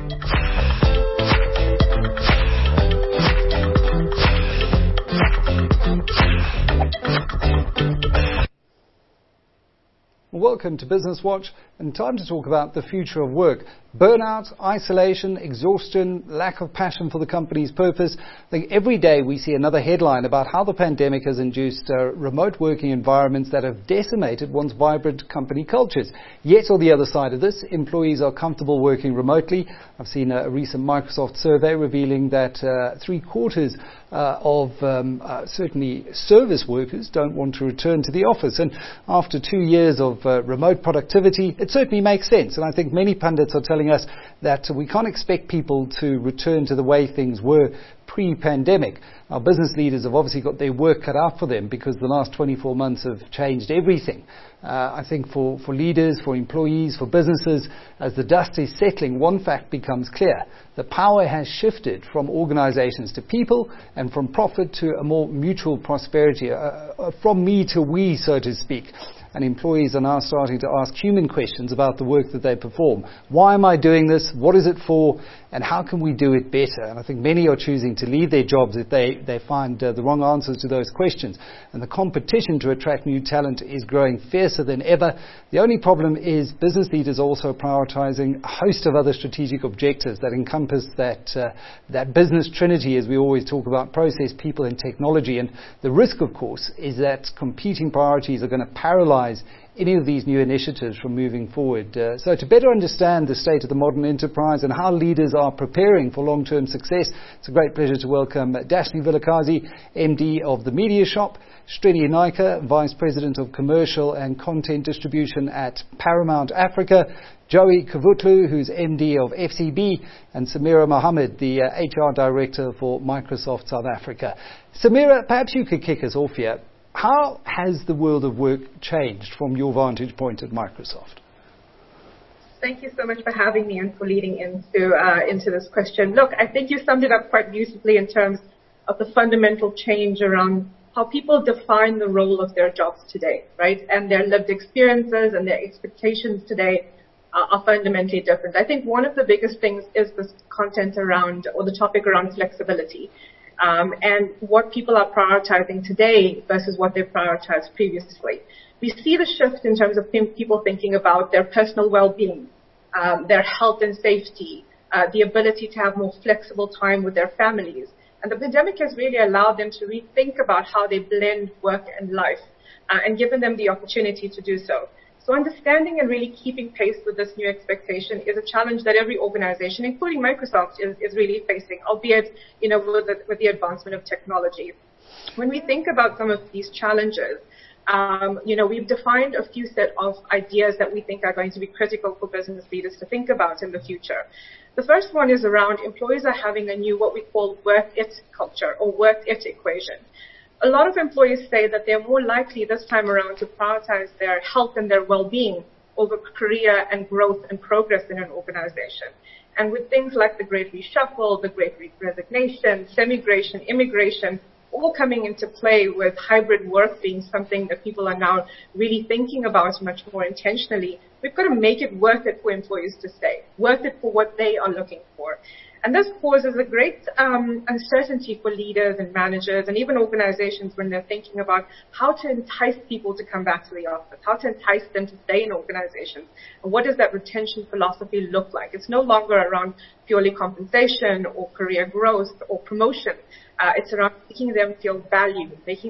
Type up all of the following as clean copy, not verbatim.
Welcome to Business Watch, and time to talk about the future of work. Burnout, isolation, exhaustion, lack of passion for the company's purpose. I think every day we see another headline about how the pandemic has induced remote working environments that have decimated once vibrant company cultures. Yet on the other side of this, employees are comfortable working remotely. I've seen a recent Microsoft survey revealing that 3/4 of certainly service workers don't want to return to the office. And after 2 years of remote productivity, it certainly makes sense. And I think many pundits are telling us that we can't expect people to return to the way things were pre-pandemic. Our business leaders have obviously got their work cut out for them because the last 24 months have changed everything. I think for leaders, for employees, for businesses, as the dust is settling, one fact becomes clear. The power has shifted from organizations to people and from profit to a more mutual prosperity, from me to we, so to speak. And employees are now starting to ask human questions about the work that they perform. Why am I doing this? What is it for? And how can we do it better? And I think many are choosing to leave their jobs if they find the wrong answers to those questions. And the competition to attract new talent is growing fiercer than ever. The only problem is business leaders are also prioritizing a host of other strategic objectives that encompass that business trinity, as we always talk about: process, people, and technology. And the risk, of course, is that competing priorities are going to paralyze any of these new initiatives from moving forward. So to better understand the state of the modern enterprise and how leaders are preparing for long-term success, it's a great pleasure to welcome Dashni Vilakazi, MD of The Media Shop, Srini Naika, Vice President of Commercial and Content Distribution at Paramount Africa, Joey Kavutlu, who's MD of FCB, and Samira Mohammed, the HR Director for Microsoft South Africa. Samira, perhaps you could kick us off here. How has the world of work changed from your vantage point at Microsoft? Thank you so much for having me and for leading into this question. Look, I think you summed it up quite beautifully in terms of the fundamental change around how people define the role of their jobs today, right? And their lived experiences and their expectations today are fundamentally different. I think one of the biggest things is this content around, or the topic around, flexibility. And what people are prioritizing today versus what they prioritized previously. We see the shift in terms of people thinking about their personal well-being, their health and safety, the ability to have more flexible time with their families. And the pandemic has really allowed them to rethink about how they blend work and life, and given them the opportunity to do so. So understanding and really keeping pace with this new expectation is a challenge that every organization, including Microsoft, is really facing, albeit, with the advancement of technology. When we think about some of these challenges, we've defined a few set of ideas that we think are going to be critical for business leaders to think about in the future. The first one is around employees are having a new, what we call, work-it culture or work-it equation. A lot of employees say that they're more likely this time around to prioritize their health and their well-being over career and growth and progress in an organization. And with things like the Great Reshuffle, the Great Resignation, semigration, immigration, all coming into play, with hybrid work being something that people are now really thinking about much more intentionally, we've got to make it worth it for employees to stay, worth it for what they are looking for. And this causes a great uncertainty for leaders and managers and even organizations when they're thinking about how to entice people to come back to the office, how to entice them to stay in organizations, and what does that retention philosophy look like? It's no longer around purely compensation or career growth or promotion. It's around making them feel valued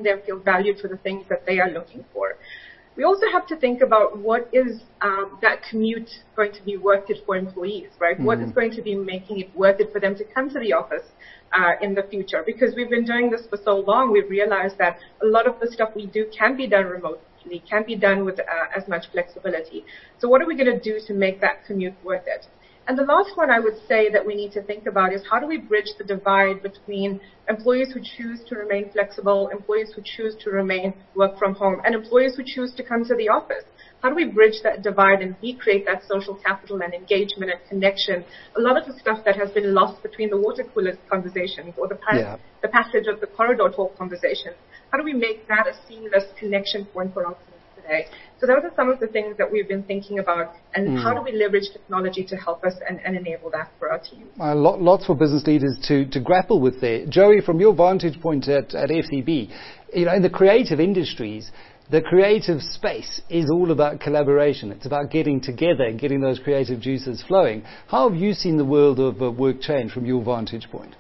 for the things that they are looking for. We also have to think about what is that commute going to be worth it for employees, right? Mm-hmm. What is going to be making it worth it for them to come to the office in the future? Because we've been doing this for so long, we've realized that a lot of the stuff we do can be done remotely, can be done with as much flexibility. So what are we going to do to make that commute worth it? And the last one I would say that we need to think about is how do we bridge the divide between employees who choose to remain flexible, employees who choose to remain work from home, and employees who choose to come to the office? How do we bridge that divide and recreate that social capital and engagement and connection? A lot of the stuff that has been lost between the water cooler conversations or the passage of the corridor talk conversations. How do we make that a seamless connection point for our teams day. So those are some of the things that we've been thinking about, and how do we leverage technology to help us and enable that for our team. Lots for business leaders to grapple with there. Joey, from your vantage point at FCB, in the creative industries, the creative space is all about collaboration. It's about getting together and getting those creative juices flowing. How have you seen the world of work change from your vantage point?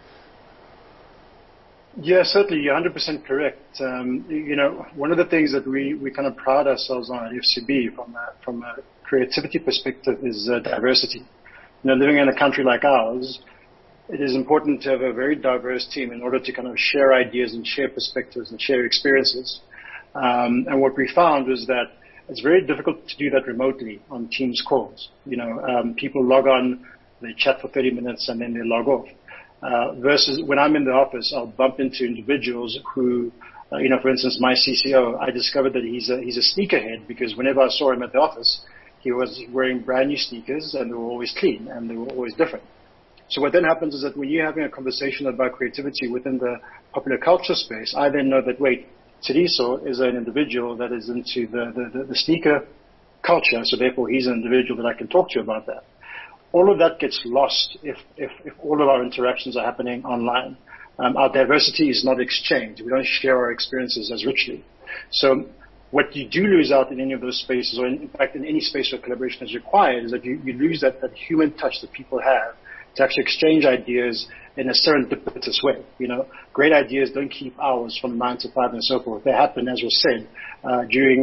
Yeah, certainly, you're 100% correct. One of the things that we kind of pride ourselves on at FCB from a creativity perspective is diversity. Living in a country like ours, it is important to have a very diverse team in order to kind of share ideas and share perspectives and share experiences. And what we found was that it's very difficult to do that remotely on Teams calls. People log on, they chat for 30 minutes, and then they log off. Versus when I'm in the office, I'll bump into individuals who, for instance, my CCO, I discovered that he's a sneakerhead because whenever I saw him at the office, he was wearing brand new sneakers and they were always clean and they were always different. So what then happens is that when you're having a conversation about creativity within the popular culture space, I then know that, wait, Teriso is an individual that is into the sneaker culture, so therefore he's an individual that I can talk to about that. All of that gets lost if all of our interactions are happening online. Our diversity is not exchanged. We don't share our experiences as richly. So what you do lose out in any of those spaces, or in fact in any space where collaboration is required, is that you lose that human touch that people have to actually exchange ideas in a serendipitous way. Great ideas don't keep hours from 9 to 5 and so forth. They happen, as was said, during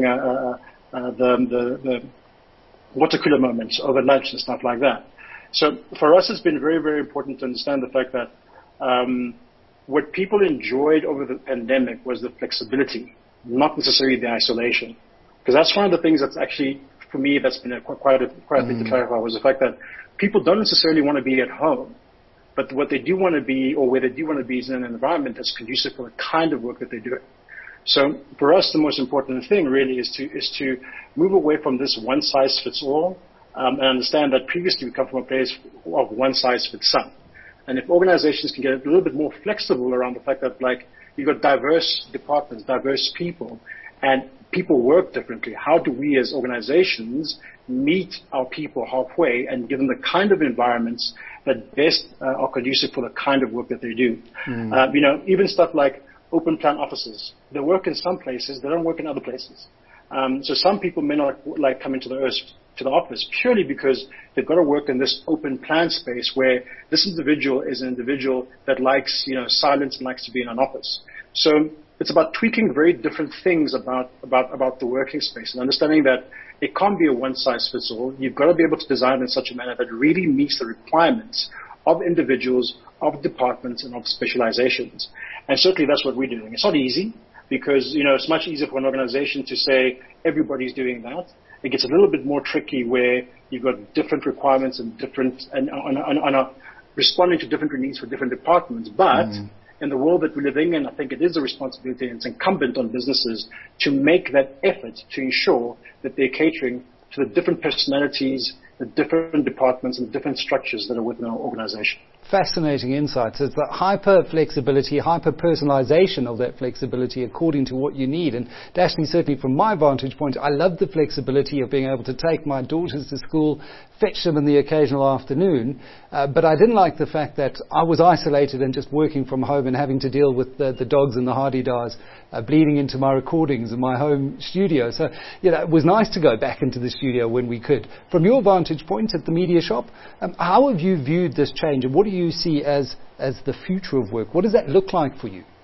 the water cooler moments over lunch and stuff like that. So for us, it's been very, very important to understand the fact that what people enjoyed over the pandemic was the flexibility, not necessarily the isolation. Because that's one of the things that's actually, for me, that's been quite a thing to clarify, was the fact that people don't necessarily want to be at home. But what they do want to be, or where they do want to be, is in an environment that's conducive for the kind of work that they're doing. So for us, the most important thing really is to move away from this one-size-fits-all, and understand that previously we come from a place of one-size-fits-some. And if organizations can get a little bit more flexible around the fact that, like, you've got diverse departments, diverse people, and people work differently, how do we as organizations meet our people halfway and give them the kind of environments that best are conducive for the kind of work that they do? Even stuff like open plan offices. They work in some places, they don't work in other places. So some people may not like coming to the office purely because they've got to work in this open plan space where this individual is an individual that likes, silence and likes to be in an office. So it's about tweaking very different things about the working space and understanding that it can't be a one-size-fits-all. You've got to be able to design in such a manner that really meets the requirements of individuals, of departments, and of specializations. And certainly that's what we're doing. It's not easy because, it's much easier for an organization to say everybody's doing that. It gets a little bit more tricky where you've got different requirements and responding to different needs for different departments. But in the world that we're living in, I think it is a responsibility and it's incumbent on businesses to make that effort to ensure that they're catering to the different personalities, the different departments and different structures that are within our organization. Fascinating insights. It's the hyper-flexibility, hyper-personalization of that flexibility according to what you need. And Dashni, certainly from my vantage point, I love the flexibility of being able to take my daughters to school, fetch them in the occasional afternoon. But I didn't like the fact that I was isolated and just working from home and having to deal with the dogs and the hardy-dars bleeding into my recordings in my home studio. So, it was nice to go back into the studio when we could. From your vantage point at the Media Shop, how have you viewed this change and what do you see as the future of work? What does that look like for you?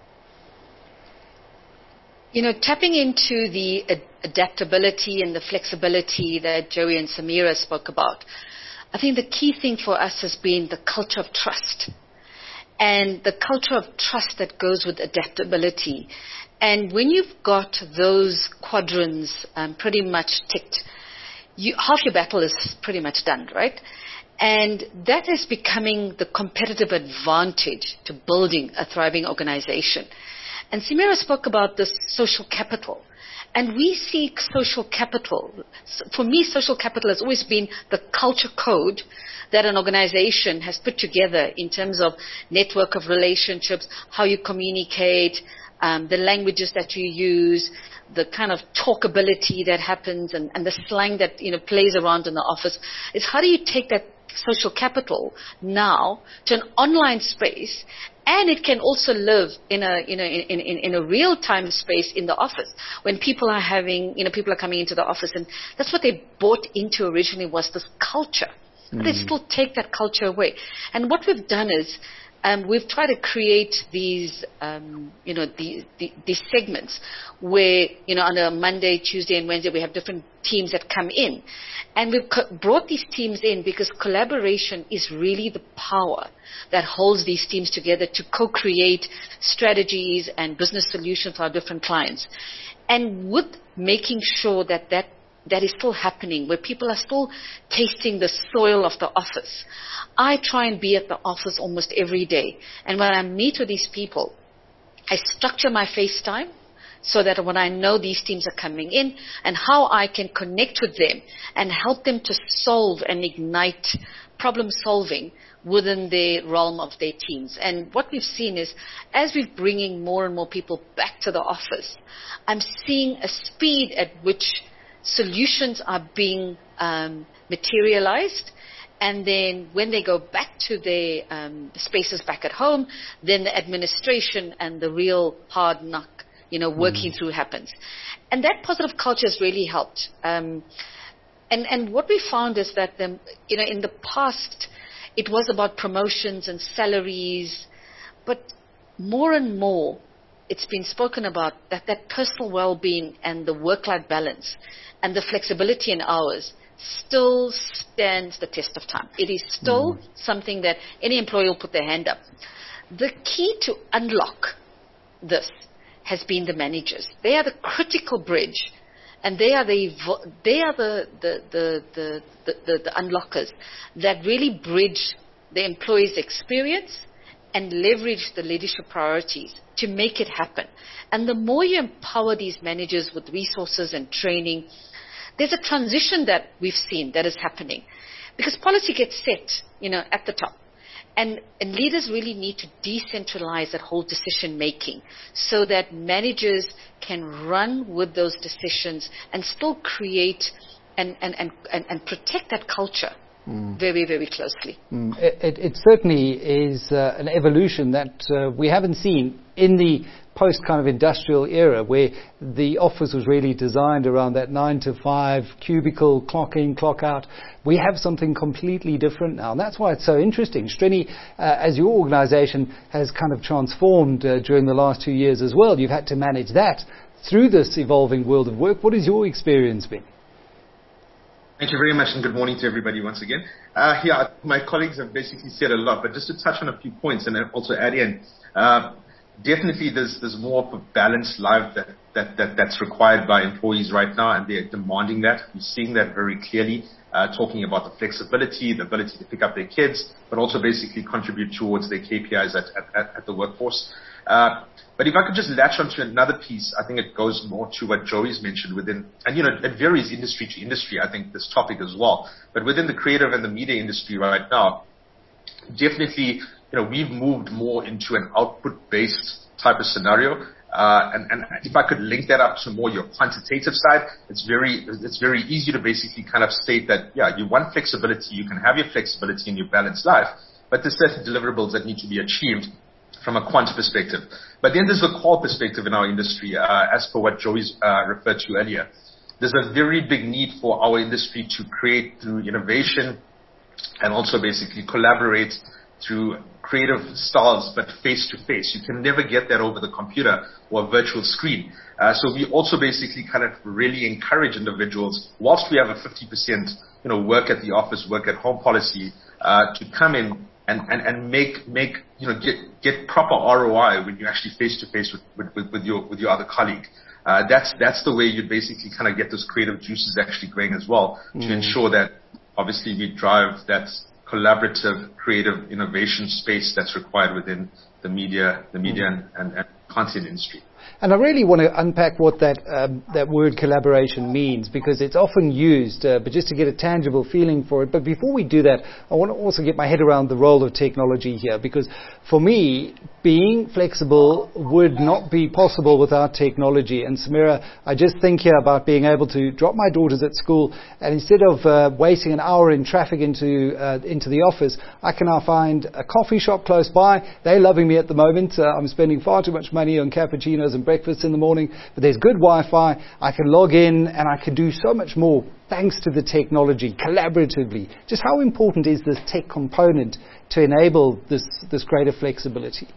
Tapping into the adaptability and the flexibility that Joey and Samira spoke about, I think the key thing for us has been the culture of trust and the culture of trust that goes with adaptability. And when you've got those quadrants pretty much ticked, half your battle is pretty much done, right? And that is becoming the competitive advantage to building a thriving organization. And Samira spoke about this social capital. And we seek social capital. For me, social capital has always been the culture code that an organization has put together in terms of network of relationships, how you communicate, the languages that you use, the kind of talkability that happens, and the slang that plays around in the office. It's how do you take that social capital now to an online space, and it can also live in a in a real time space in the office when people are people are coming into the office, and that's what they bought into originally, was this culture. But they still take that culture away. And what we've done is we've tried to create these these segments where on a Monday, Tuesday, and Wednesday we have different teams that come in, and we've brought these teams in because collaboration is really the power that holds these teams together to co-create strategies and business solutions for our different clients. And with making sure that is still happening, where people are still tasting the soil of the office. I try and be at the office almost every day. And when I meet with these people, I structure my FaceTime so that when I know these teams are coming in and how I can connect with them and help them to solve and ignite problem solving within the realm of their teams. And what we've seen is, as we're bringing more and more people back to the office, I'm seeing a speed at which solutions are being materialized, and then when they go back to their spaces back at home, then the administration and the real hard knock, working through happens. And that positive culture has really helped. And what we found is that in the past, it was about promotions and salaries, but more and more, it's been spoken about that personal well-being and the work-life balance and the flexibility in hours still stands the test of time. It is still something that any employee will put their hand up. The key to unlock this has been the managers. They are the critical bridge, and they are the unlockers that really bridge the employee's experience and leverage the leadership priorities to make it happen. And the more you empower these managers with resources and training, there's a transition that we've seen that is happening, because policy gets set, at the top. And leaders really need to decentralize that whole decision making so that managers can run with those decisions and still create and protect that culture very, very closely. It certainly is an evolution that we haven't seen in the post kind of industrial era, where the office was really designed around that 9 to 5 cubicle, clock in, clock out. We have something completely different now, and that's why it's so interesting. Srini, as your organization has kind of transformed during the last 2 years as well, you've had to manage that through this evolving world of work. What has your experience been? Thank you very much, and good morning to everybody once again. My colleagues have basically said a lot, but just to touch on a few points and then also add in, definitely there's more of a balanced life that's required by employees right now, and they're demanding that. We're seeing that very clearly, talking about the flexibility, the ability to pick up their kids, but also basically contribute towards their KPIs at the workforce. But if I could just latch onto another piece, I think it goes more to what Joey's mentioned within, and it varies industry to industry, I think, this topic as well. But within the creative and the media industry right now, definitely, we've moved more into an output-based type of scenario. And if I could link that up to more your quantitative side, it's very easy to basically kind of state that, you want flexibility, you can have your flexibility in your balanced life, but there's certain deliverables that need to be achieved from a quant perspective. But then there's a core perspective in our industry, as per what Joey's referred to earlier. There's a very big need for our industry to create through innovation and also basically collaborate through creative styles, but face to face. You can never get that over the computer or a virtual screen. So we also basically kind of really encourage individuals, whilst we have a 50%, work at the office, work at home policy, to come in and get proper ROI when you're actually face to face with your other colleague. That's the way you basically kind of get those creative juices actually going as well, to ensure that obviously we drive that collaborative, creative innovation space that's required within the media and content industry. And I really want to unpack what that word collaboration means, because it's often used, but just to get a tangible feeling for it. But before we do that, I want to also get my head around the role of technology here, because for me, being flexible would not be possible without technology. And Samira, I just think here about being able to drop my daughters at school, and instead of wasting an hour in traffic into the office, I can now find a coffee shop close by. They're loving me at the moment. I'm spending far too much money on cappuccinos and breakfast in the morning, but there's good Wi-Fi. I can log in and I can do so much more thanks to the technology, collaboratively. Just how important is this tech component to enable this greater flexibility?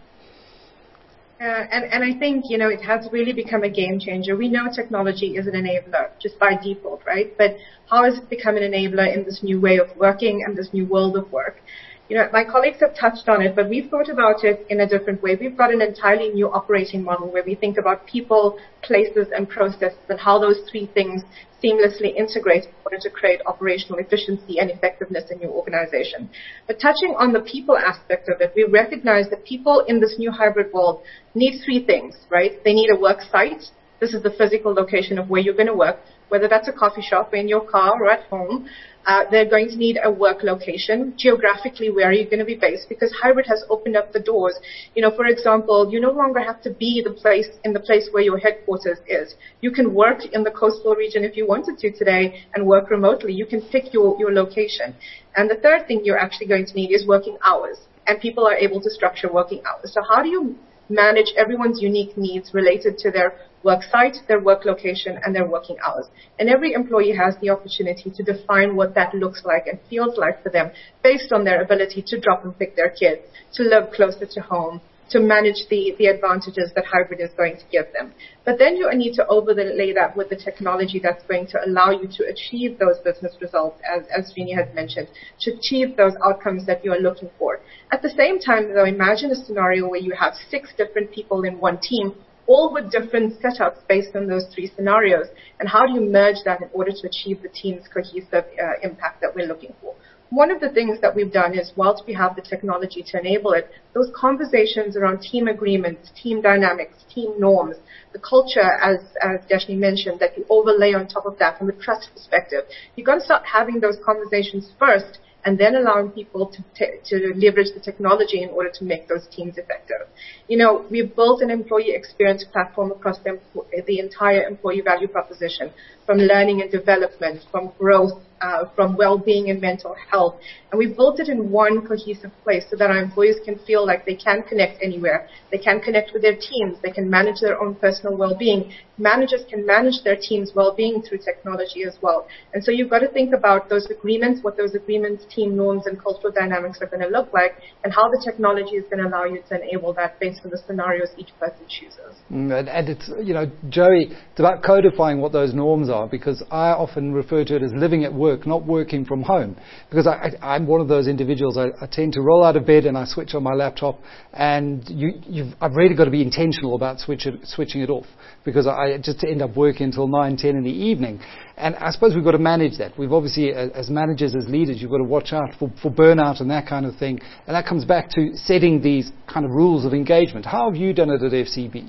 And I think, it has really become a game changer. We know technology is an enabler just by default, right? But how has it become an enabler in this new way of working and this new world of work? My colleagues have touched on it, but we've thought about it in a different way. We've got an entirely new operating model where we think about people, places, and processes, and how those three things seamlessly integrate in order to create operational efficiency and effectiveness in your organization. But touching on the people aspect of it, we recognize that people in this new hybrid world need three things, right? They need a work site. This is the physical location of where you're going to work, whether that's a coffee shop, in your car, or at home. They're going to need a work location. Geographically, where are you going to be based? Because hybrid has opened up the doors. For example, you no longer have to be in the place where your headquarters is. You can work in the coastal region if you wanted to today and work remotely. You can pick your location. And the third thing you're actually going to need is working hours. And people are able to structure working hours. So how do you manage everyone's unique needs related to their work site, their work location, and their working hours? And every employee has the opportunity to define what that looks like and feels like for them based on their ability to drop and pick their kids, to live closer to home, to manage the advantages that hybrid is going to give them. But then you need to overlay that with the technology that's going to allow you to achieve those business results, as Srini has mentioned, to achieve those outcomes that you are looking for. At the same time, though, imagine a scenario where you have 6 different people in one team, all with different setups based on those 3 scenarios. And how do you merge that in order to achieve the team's cohesive impact that we're looking for? One of the things that we've done is, whilst we have the technology to enable it, those conversations around team agreements, team dynamics, team norms, the culture, as Deshni mentioned, that you overlay on top of that from a trust perspective, you've got to start having those conversations first and then allowing people to leverage the technology in order to make those teams effective. We've built an employee experience platform across the entire employee value proposition, from learning and development, from growth, from well-being and mental health. And we've built it in one cohesive place so that our employees can feel like they can connect anywhere. They can connect with their teams. They can manage their own personal well-being. Managers can manage their team's well-being through technology as well. And so you've got to think about those agreements, what those agreements, team norms, and cultural dynamics are going to look like, and how the technology is going to allow you to enable that based on the scenarios each person chooses. And it's, Joey, it's about codifying what those norms are, because I often refer to it as living at work, not working from home. Because I'm one of those individuals. I tend to roll out of bed and I switch on my laptop, and I've really got to be intentional about switching it off, because I just end up working until 9, 10 in the evening. And I suppose we've got to manage that. We've obviously, as managers, as leaders, you've got to watch out for burnout and that kind of thing. And that comes back to setting these kind of rules of engagement. How have you done it at FCB?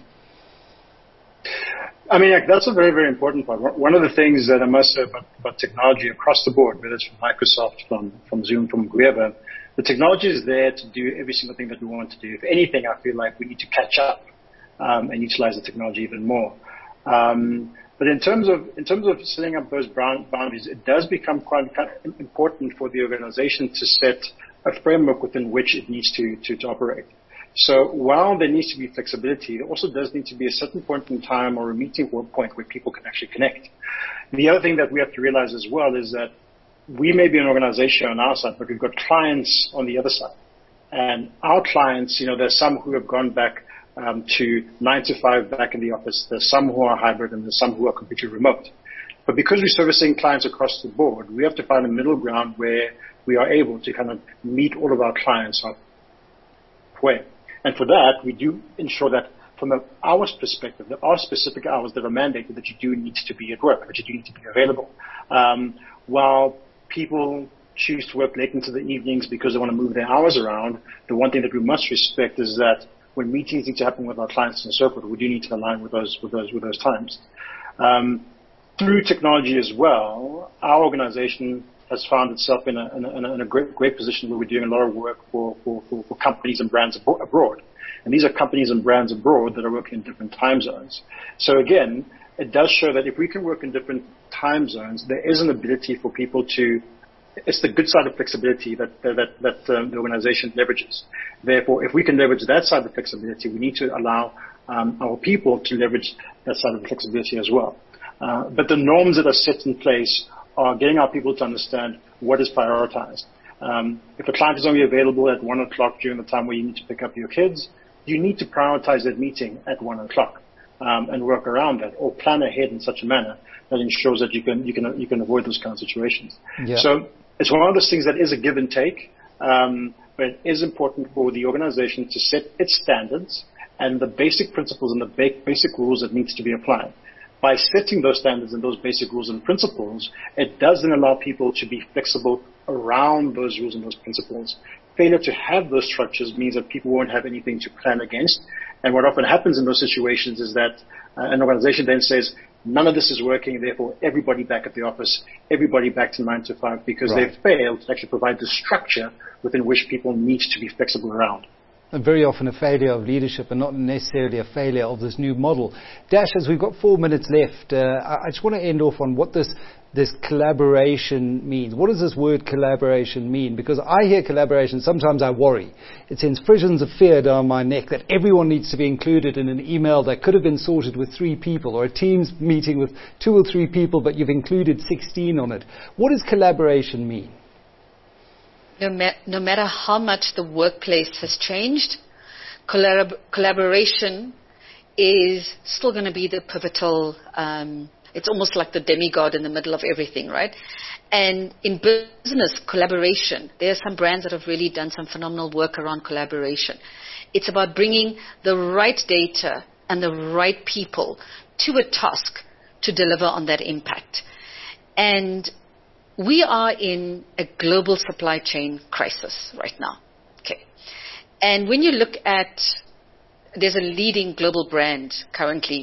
I mean, that's a very, very important part. One of the things that I must say about technology across the board, whether it's from Microsoft, from Zoom, from whoever, the technology is there to do every single thing that we want to do. If anything, I feel like we need to catch up and utilize the technology even more. But in terms of setting up those boundaries, it does become quite important for the organization to set a framework within which it needs to operate. So while there needs to be flexibility, there also does need to be a certain point in time or a meeting point where people can actually connect. The other thing that we have to realize as well is that we may be an organization on our side, but we've got clients on the other side. And our clients, there's some who have gone back to 9 to 5 back in the office. There's some who are hybrid, and there's some who are completely remote. But because we're servicing clients across the board, we have to find a middle ground where we are able to kind of meet all of our clients halfway. And for that, we do ensure that from an hours perspective, there are specific hours that are mandated that you do need to be at work, that you do need to be available. While people choose to work late into the evenings because they want to move their hours around, the one thing that we must respect is that when meetings need to happen with our clients and so forth, we do need to align with those times. Through technology as well, our organization has found itself in a great position where we're doing a lot of work for companies and brands abroad. And these are companies and brands abroad that are working in different time zones. So again, it does show that if we can work in different time zones, there is an ability for people to, it's the good side of flexibility that the organization leverages. Therefore, if we can leverage that side of flexibility, we need to allow our people to leverage that side of the flexibility as well. But the norms that are set in place are getting our people to understand what is prioritized. If a client is only available at 1 o'clock during the time where you need to pick up your kids, you need to prioritize that meeting at 1 o'clock and work around that, or plan ahead in such a manner that ensures that you can avoid those kind of situations. Yeah. So it's one of those things that is a give and take, but it is important for the organization to set its standards and the basic principles and the basic rules that needs to be applied. By setting those standards and those basic rules and principles, it does then allow people to be flexible around those rules and those principles. Failure to have those structures means that people won't have anything to plan against. And what often happens in those situations is that an organization then says, none of this is working, therefore everybody back at the office, everybody back to 9 to 5, because they've failed to actually provide the structure within which people need to be flexible around. And very often a failure of leadership and not necessarily a failure of this new model. Dash, as we've got 4 minutes left, I just want to end off on what this collaboration means. What does this word collaboration mean? Because I hear collaboration, sometimes I worry. It sends prisons of fear down my neck that everyone needs to be included in an email that could have been sorted with 3 people, or a Teams meeting with 2 or 3 people, but you've included 16 on it. What does collaboration mean? No matter how much the workplace has changed, collaboration is still going to be the pivotal. It's almost like the demigod in the middle of everything, right? And in business, collaboration, there are some brands that have really done some phenomenal work around collaboration. It's about bringing the right data and the right people to a task to deliver on that impact. And we are in a global supply chain crisis right now. Okay. And when you look at, there's a leading global brand currently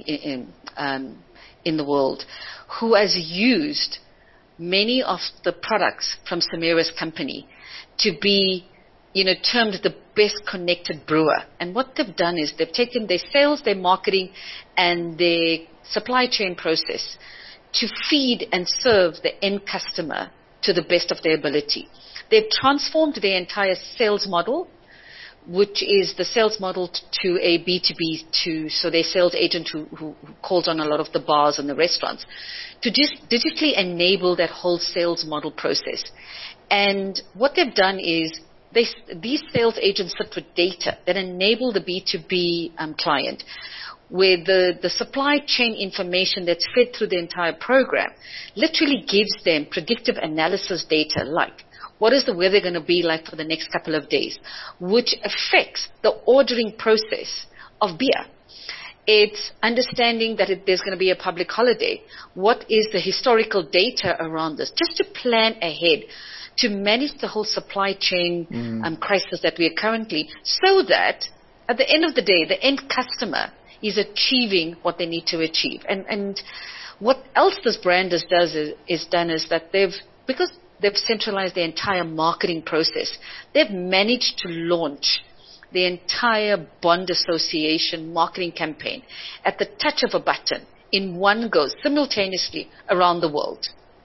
in the world who has used many of the products from Samira's company to be, termed the best connected brewer. And what they've done is they've taken their sales, their marketing, and their supply chain process to feed and serve the end customer to the best of their ability. They've transformed their entire sales model, which is the sales model to a B2B, so their sales agent who calls on a lot of the bars and the restaurants, to just digitally enable that whole sales model process. And what they've done is these sales agents sit with data that enable the B2B client, where the supply chain information that's fed through the entire program literally gives them predictive analysis data like what is the weather going to be like for the next couple of days, which affects the ordering process of beer. It's understanding that there's going to be a public holiday. What is the historical data around this? Just to plan ahead, to manage the whole supply chain crisis that we are currently, so that at the end of the day, the end customer is achieving what they need to achieve. And what else this brand is done is that because they've centralized the entire marketing process, they've managed to launch the entire Bond Association marketing campaign at the touch of a button in one go, simultaneously around the world.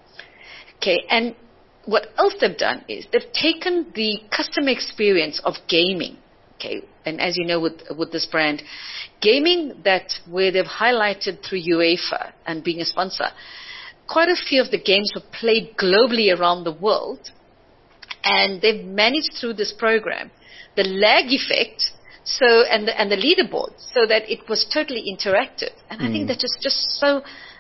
Okay, and what else they've done is they've taken the customer experience of gaming. Okay, and as you know with this brand, gaming where they've highlighted through UEFA and being a sponsor, quite a few of the games were played globally around the world, and they've managed through this program the lag effect, and the leaderboard, so that it was totally interactive. And I think that is just so.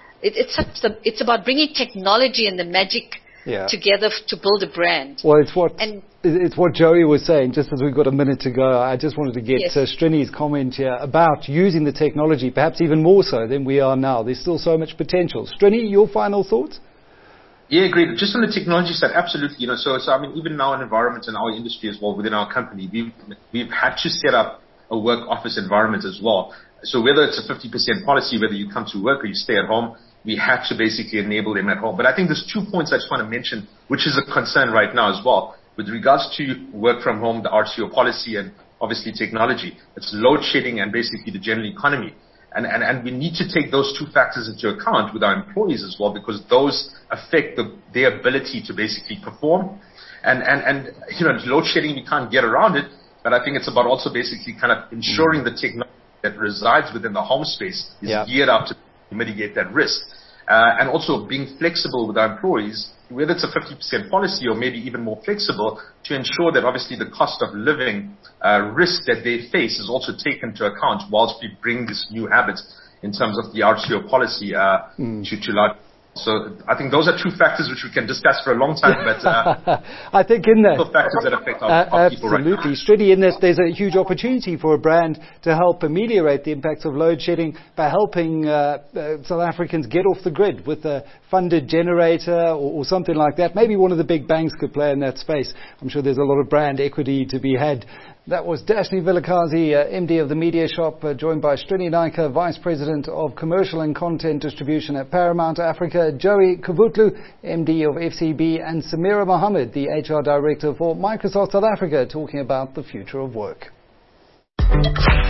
It's about bringing technology and the magic together to build a brand. Well, it's what Joey was saying, just as we've got a minute to go. I just wanted to get Srini's comment here about using the technology, perhaps even more so than we are now. There's still so much potential. Srini, your final thoughts? Yeah, agreed. Just on the technology side, absolutely. So I mean, even now in environments in our industry as well, within our company, we've had to set up a work office environment as well. So whether it's a 50% policy, whether you come to work or you stay at home, we have to basically enable them at home. But I think there's 2 points I just want to mention, which is a concern right now as well. With regards to work from home, the RTO policy, and obviously technology, it's load shedding and basically the general economy. And we need to take those 2 factors into account with our employees as well, because those affect their ability to basically perform. And load shedding, we can't get around it, but I think it's about also basically kind of ensuring the technology that resides within the home space is geared up to mitigate that risk. And also being flexible with our employees, whether it's a 50% policy or maybe even more flexible, to ensure that obviously the cost of living risk that they face is also taken into account whilst we bring this new habits in terms of the RTO policy to large. So I think those are 2 factors which we can discuss for a long time, but I think in there, factors that affect our people right now. Absolutely. Srini, in this, there's a huge opportunity for a brand to help ameliorate the impacts of load shedding by helping South Africans get off the grid with a funded generator or something like that. Maybe one of the big banks could play in that space. I'm sure there's a lot of brand equity to be had. That was Dashni Vilakazi, MD of the Media Shop, joined by Srini Naika, Vice President of Commercial and Content Distribution at Paramount Africa, Joey Kavutlu, MD of FCB, and Samira Mohammed, the HR Director for Microsoft South Africa, talking about the future of work.